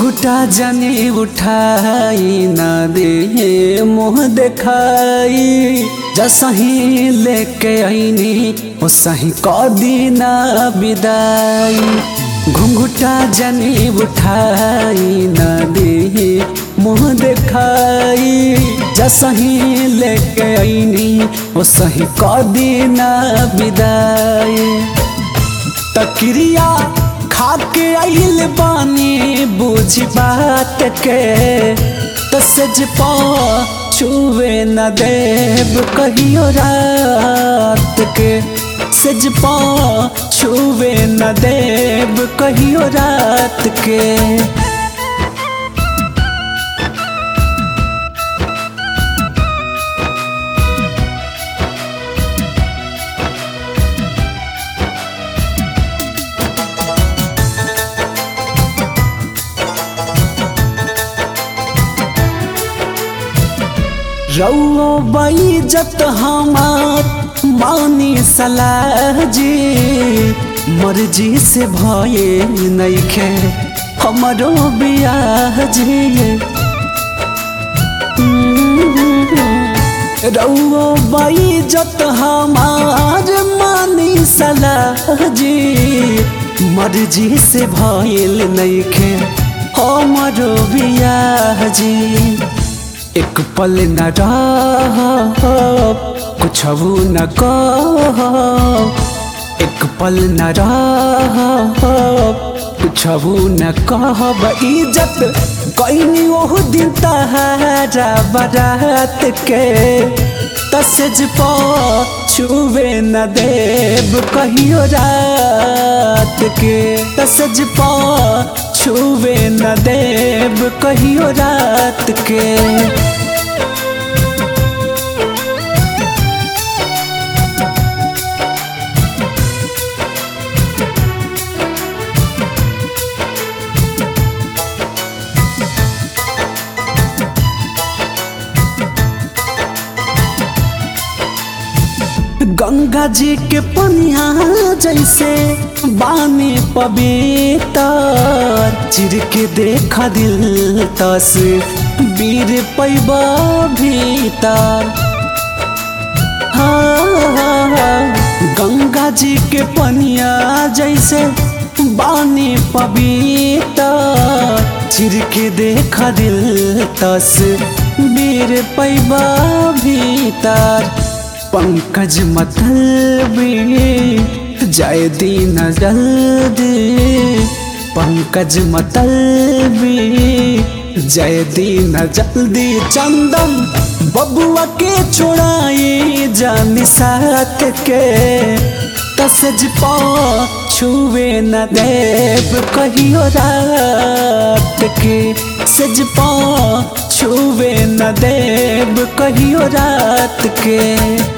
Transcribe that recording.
घुंघुटा जने उठाई न दे मुँह देखाई। जसही लेके आईनी ओ सही कदी ना विदाई। घुंघुटा जने उठाई न दे मुँह देखाई। जसही लेके आईनी ओ सही कदी ना विदाई। तकिरिया खाके आइल बानी बुझी बात के। तसज पा छुए न देव कहियो रात के। सज पा छुए न देव कहियो रात के। रउओ बेइज्जत हमार मानी सलाह जी। मर्जी से भये नइखे हमरो बियाह जी। रउओ बेइज्जत हमार मानी सलाह जी। मर्जी से भयल नइखे हमरो बियाह जी। एक पल न रह कुछऊ न कह। एक पल न रह कुछऊ न कहब। इज्जत कईनी ओह दिन तहारा बारात के। तसज पा छुए न देव कहियो रात के। तसज पा छुए न देव कहियो रात के। गंगा जी के पनिया जैसे बानी पवित्र। चिर के देखा दिल तस वीर पैबा भीतर। गंगा जी के पनिया जैसे बानी पवित्र। चिर के देखा दिल तस वीर पैबा भीतर। पंकज मतलबी जाए दीन जल्दी। पंकज मतलबी जाए दीन जल्दी। चंदन बबुआ के छोड़ाई जानी साथ के। तसज पा छुए न देव कहियो रात के। सज पा छुए न देव कहियो रात के।